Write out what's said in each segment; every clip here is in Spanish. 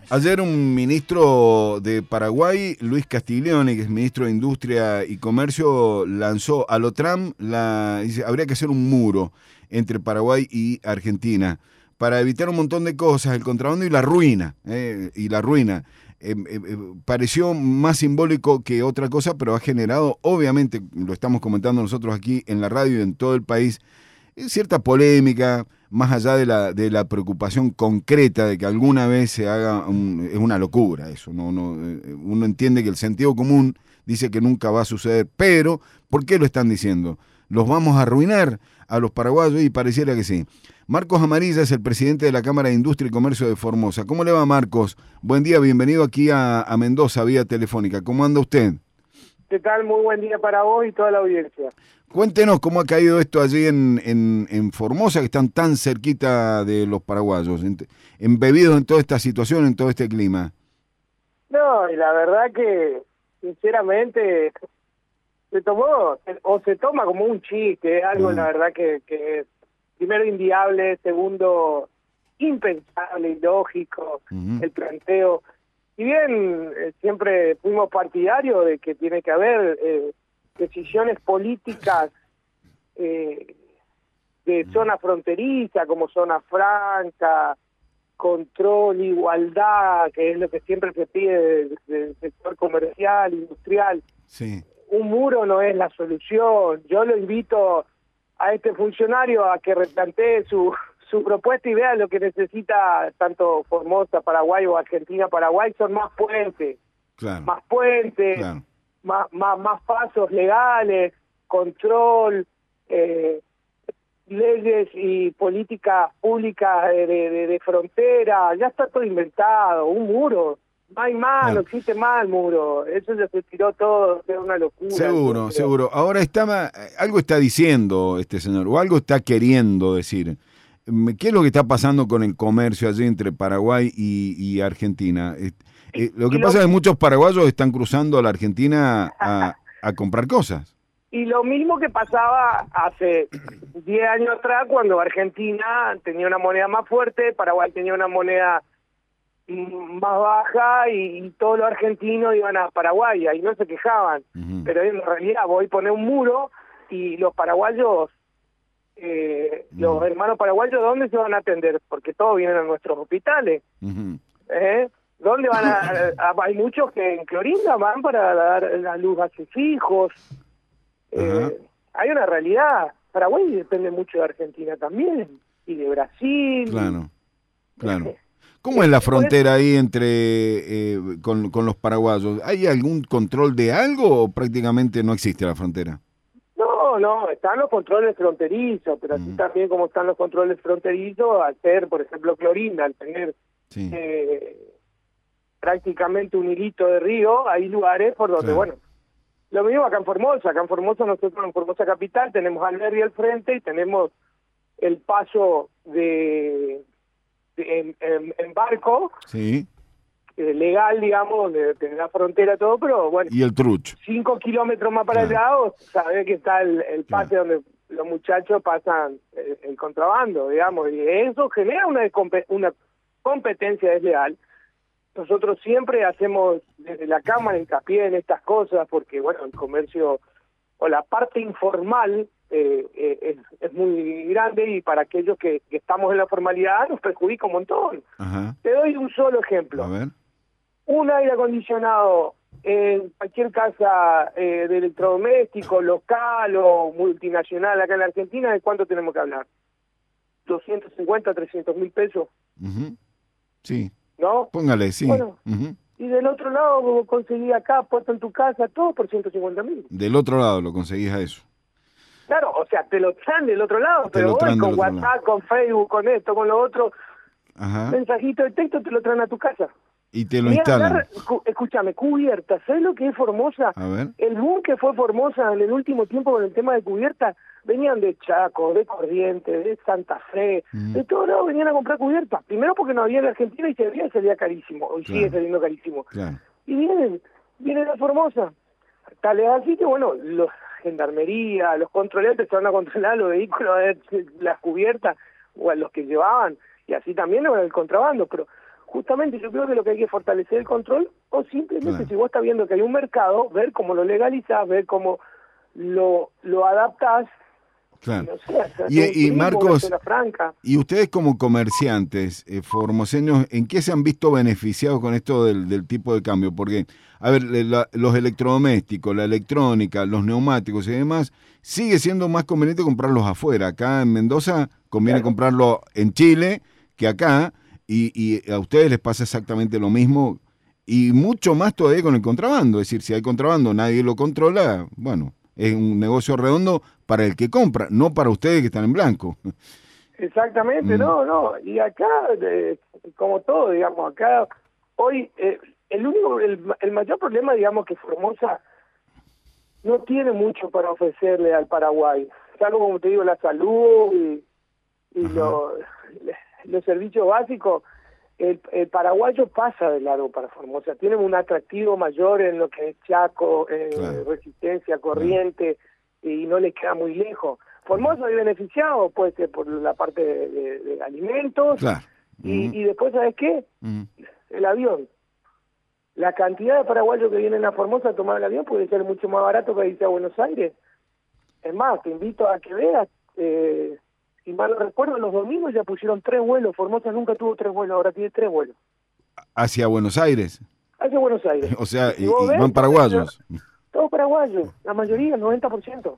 Ayer un ministro de Paraguay, Luis Castiglione, que es ministro de Industria y Comercio, lanzó a lo Trump, dice, habría que hacer un muro entre Paraguay y Argentina para evitar un montón de cosas, el contrabando y la ruina. Pareció más simbólico que otra cosa, pero ha generado, obviamente, lo estamos comentando nosotros aquí en la radio y en todo el país, cierta polémica, más allá de la preocupación concreta de que alguna vez se haga, es una locura eso, uno entiende que el sentido común dice que nunca va a suceder, pero ¿por qué lo están diciendo? ¿Los vamos a arruinar a los paraguayos? Y pareciera que sí. Marcos Amarilla es el presidente de la Cámara de Industria y Comercio de Formosa. ¿Cómo le va, Marcos? Buen día, bienvenido aquí a Mendoza, vía telefónica. ¿Cómo anda usted? ¿Qué tal? Muy buen día para vos y toda la audiencia. Cuéntenos cómo ha caído esto allí en Formosa, que están tan cerquita de los paraguayos, embebidos en toda esta situación, en todo este clima. No, y la verdad que, sinceramente, se tomó, o se toma como un chiste, es algo, la verdad, que es, primero, inviable, segundo, impensable, ilógico, el planteo. Si bien siempre fuimos partidarios de que tiene que haber decisiones políticas de zona fronteriza, como zona franca, control, igualdad, que es lo que siempre se pide del sector comercial, industrial. Sí. Un muro no es la solución. Yo lo invito a este funcionario a que replantee su propuesta y vea lo que necesita tanto Formosa, Paraguay o Argentina, Paraguay, son más puentes, Claro. más puentes, Claro. más pasos legales, control, leyes y políticas públicas de frontera. Ya está todo inventado. Un muro, no hay más, Claro. no existe más el muro. Eso ya se tiró todo, es una locura. Seguro, seguro. Ahora algo está diciendo este señor, o algo está queriendo decir. ¿Qué es lo que está pasando con el comercio allí entre Paraguay y Argentina? Lo que pasa es que muchos paraguayos están cruzando a la Argentina a comprar cosas. Y lo mismo que pasaba hace 10 años atrás, cuando Argentina tenía una moneda más fuerte, Paraguay tenía una moneda más baja y todos los argentinos iban a Paraguay y no se quejaban. Pero en realidad vos poner un muro y los paraguayos, los hermanos paraguayos, ¿dónde se van a atender? Porque todos vienen a nuestros hospitales. ¿Dónde van hay muchos que en Clorinda van para dar la luz a sus hijos. Hay una realidad. Paraguay depende mucho de Argentina también y de Brasil. Claro, claro. ¿Cómo es la frontera ahí con los paraguayos? ¿Hay algún control de algo o prácticamente no existe la frontera? No, están los controles fronterizos, pero así también como están los controles fronterizos, al ser, por ejemplo, Clorinda, al tener prácticamente un hilito de río, hay lugares por donde, bueno, lo mismo acá en Formosa. Nosotros en Formosa Capital tenemos Alberdi al frente y tenemos el paso en barco, legal, digamos, de la frontera, todo, pero bueno. Y el trucho. 5 kilómetros más para allá, sabés que está el pase donde los muchachos pasan el contrabando, digamos, y eso genera una competencia desleal. Nosotros siempre hacemos desde la Cámara hincapié en estas cosas, porque, bueno, el comercio o la parte informal es muy grande y para aquellos que estamos en la formalidad nos perjudica un montón. Te doy un solo ejemplo. A ver. Un aire acondicionado en cualquier casa de electrodoméstico, local o multinacional acá en la Argentina, ¿de cuánto tenemos que hablar? 250, 300 mil pesos. Sí. ¿No? Póngale, sí. Bueno, y del otro lado vos conseguís acá, puesto en tu casa, todo por 150.000. Del otro lado lo conseguís a eso. Claro, o sea, te lo traen del otro lado, pero vos con WhatsApp, con Facebook, con esto, con lo otro, mensajito de texto te lo traen a tu casa. Y te lo instalan. Escúchame, cubierta, ¿sabes lo que es Formosa? A ver. El boom que fue Formosa en el último tiempo con el tema de cubierta, venían de Chaco, de Corrientes, de Santa Fe, de todos lados venían a comprar cubiertas. Primero porque no había en Argentina y salía carísimo, hoy sigue saliendo carísimo. Y vienen a Formosa. Tal es así que, bueno, los gendarmería, los controlantes se van a controlar los vehículos, las cubiertas, o a los que llevaban, y así también el contrabando, pero justamente yo creo que lo que hay que fortalecer el control, o simplemente si vos estás viendo que hay un mercado, ver cómo lo legalizás, ver cómo lo adaptás. Claro. No sé, Y Marcos, franca. y ustedes como comerciantes formoseños, ¿en qué se han visto beneficiados con esto del tipo de cambio? Porque, a ver, los electrodomésticos, la electrónica, los neumáticos y demás, sigue siendo más conveniente comprarlos afuera. Acá en Mendoza conviene comprarlo en Chile que acá, y a ustedes les pasa exactamente lo mismo, y mucho más todavía con el contrabando. Es decir, si hay contrabando, nadie lo controla, bueno, es un negocio redondo para el que compra, no para ustedes que están en blanco. Exactamente, no, y acá, como todo, digamos, acá, hoy, el mayor problema, digamos, que Formosa no tiene mucho para ofrecerle al Paraguay, salvo, como te digo, la salud y los servicios básicos. El paraguayo pasa de largo para Formosa, tiene un atractivo mayor en lo que es Chaco, Resistencia, Corrientes, y no le queda muy lejos. Formosa es beneficiado, puede ser por la parte de alimentos, y después, ¿sabes qué? El avión. La cantidad de paraguayos que vienen a Formosa a tomar el avión puede ser mucho más barato que irse a Buenos Aires. Es más, te invito a que veas, si mal no recuerdo, los domingos ya pusieron 3 vuelos. Formosa nunca tuvo 3 vuelos, ahora tiene 3 vuelos. ¿Hacia Buenos Aires? Hacia Buenos Aires. O sea, y van ves, paraguayos. Todos paraguayos, la mayoría, el 90%.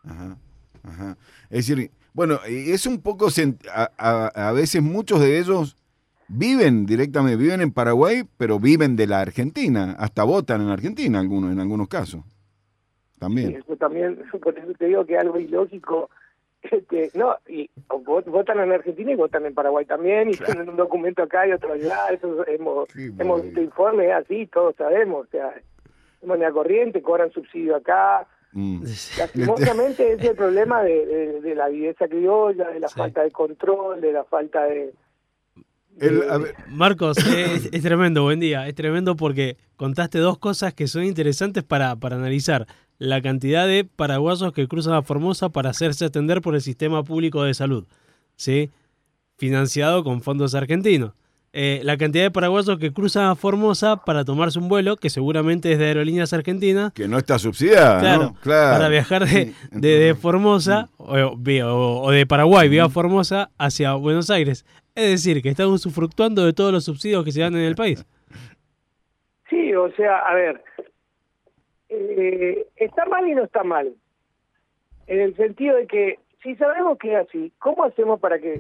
Ajá. Es decir, bueno, es un poco, a veces muchos de ellos viven directamente, viven en Paraguay, pero viven de la Argentina, hasta votan en Argentina en algunos casos. También. Sí, eso también, por eso te digo que es algo ilógico. No, y votan en Argentina y votan en Paraguay también, y tienen un documento acá y otro allá. Eso hemos visto informes así, todos sabemos. O sea, de manera corriente, cobran subsidio acá. Lastimosamente ese es el problema de la viveza criolla, de la falta de control, de la falta de... Marcos, es tremendo, buen día. Es tremendo porque contaste 2 cosas que son interesantes para analizar. La cantidad de paraguayos que cruzan a Formosa para hacerse atender por el sistema público de salud, ¿sí? Financiado con fondos argentinos. La cantidad de paraguayos que cruzan a Formosa para tomarse un vuelo, que seguramente es de Aerolíneas Argentinas. Que no está subsidiada, claro, ¿no? Claro. Para viajar de Formosa o de Paraguay vía Formosa hacia Buenos Aires. Es decir, que están usufructuando de todos los subsidios que se dan en el país. Sí, o sea, a ver, está mal y no está mal. En el sentido de que, si sabemos que es así, ¿cómo hacemos para que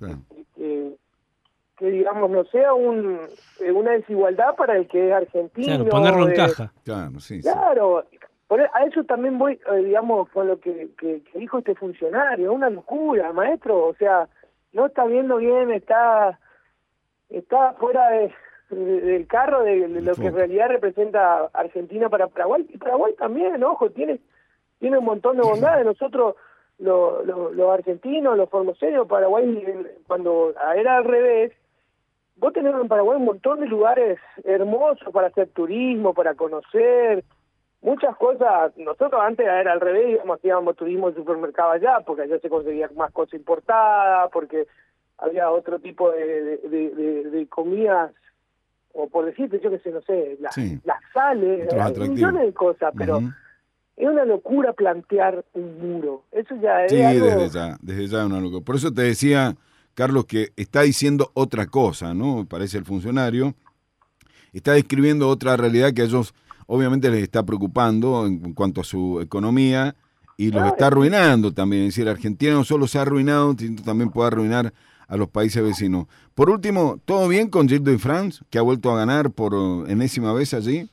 digamos, no sea una desigualdad para el que es argentino? Claro, ponerlo en caja. Claro, sí. Claro, a eso también voy, digamos, con lo que dijo este funcionario, una locura, maestro, o sea, no está viendo bien, está fuera del carro de lo que en realidad representa Argentina para Paraguay, y Paraguay también, ojo, tiene un montón de bondades. Nosotros, los argentinos, los formoseños, Paraguay, cuando era al revés, vos tenés en Paraguay un montón de lugares hermosos para hacer turismo, para conocer, muchas cosas. Nosotros antes era al revés, hacíamos turismo de supermercado allá, porque allá se conseguía más cosas importadas, porque había otro tipo de comidas, o por decirte, yo que sé, no sé, las sales, millones de cosas, pero es una locura plantear un muro. Eso ya es algo... desde ya es una locura. Por eso te decía, Carlos, que está diciendo otra cosa, ¿no? Parece el funcionario. Está describiendo otra realidad que a ellos obviamente les está preocupando en cuanto a su economía y los está arruinando también. Es decir, Argentina no solo se ha arruinado, sino también puede arruinar a los países vecinos. Por último, ¿todo bien con Gilles de France, que ha vuelto a ganar por enésima vez allí?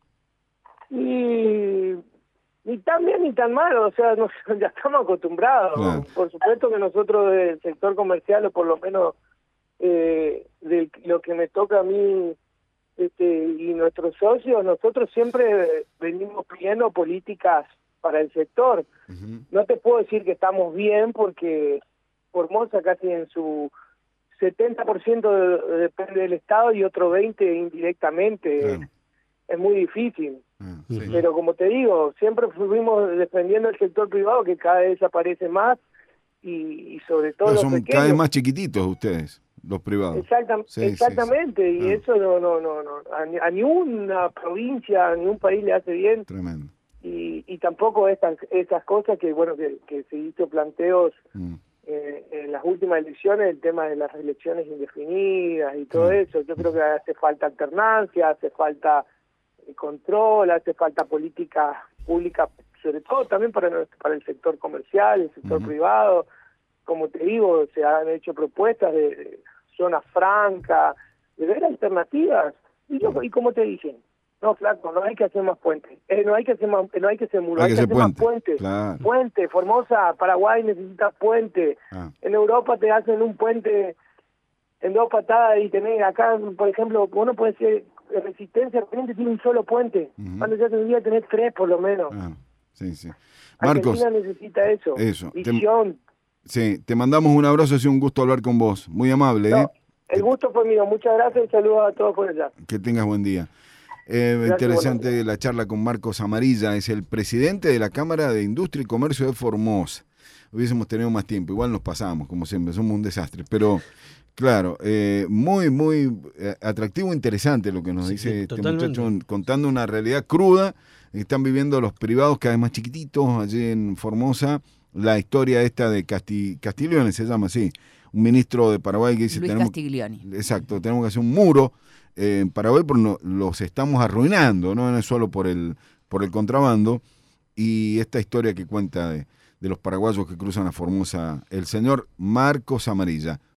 Y ni tan bien ni tan mal, o sea, ya estamos acostumbrados. Claro. Por supuesto que nosotros del sector comercial, o por lo menos de lo que me toca a mí y nuestros socios, nosotros siempre venimos pidiendo políticas para el sector. No te puedo decir que estamos bien, porque Formosa casi en su 70% depende del Estado y otro 20% indirectamente. Claro. Es muy difícil. Sí. Pero como te digo, siempre fuimos defendiendo el sector privado, que cada vez aparece más, y sobre todo pero los son pequeños. Cada vez más chiquititos ustedes. los privados. Sí, Exactamente, sí. y eso a ninguna provincia, a ningún país le hace bien. Tremendo. Y tampoco esas cosas que, bueno, que se hizo planteos en las últimas elecciones, el tema de las elecciones indefinidas y todo eso. Yo creo que hace falta alternancia, hace falta control, hace falta política pública, sobre todo también para el sector comercial, el sector privado. Como te digo, se han hecho propuestas de zona franca, de ver alternativas. Y como te dicen, no, flaco, no hay que hacer más puentes, no hay que hacer muro, hay que hacer más puentes. Claro. Puente, Formosa, Paraguay necesita puente. En Europa te hacen un puente en 2 patadas y tenés acá, por ejemplo, uno puede ser Resistencia, realmente tiene un solo puente. Cuando ya tendría que tener 3 por lo menos. Sí, sí. Marcos, Argentina necesita eso. Visión. Sí, te mandamos un abrazo, ha sido un gusto hablar con vos. Muy amable. El gusto fue mío. Muchas gracias y saludos a todos por allá. Que tengas buen día. Interesante la charla con Marcos Amarilla, es el presidente de la Cámara de Industria y Comercio de Formosa. Hubiésemos tenido más tiempo, igual nos pasamos, como siempre, somos un desastre. Pero, claro, muy, muy atractivo e interesante lo que nos dice este muchacho, contando una realidad cruda que están viviendo los privados cada vez más chiquititos allí en Formosa. La historia esta de Castiglione se llama así, un ministro de Paraguay que dice... Luis Castiglioni. Exacto, tenemos que hacer un muro en Paraguay porque los estamos arruinando, no es solo por el contrabando. Y esta historia que cuenta de los paraguayos que cruzan a Formosa, el señor Marcos Amarilla.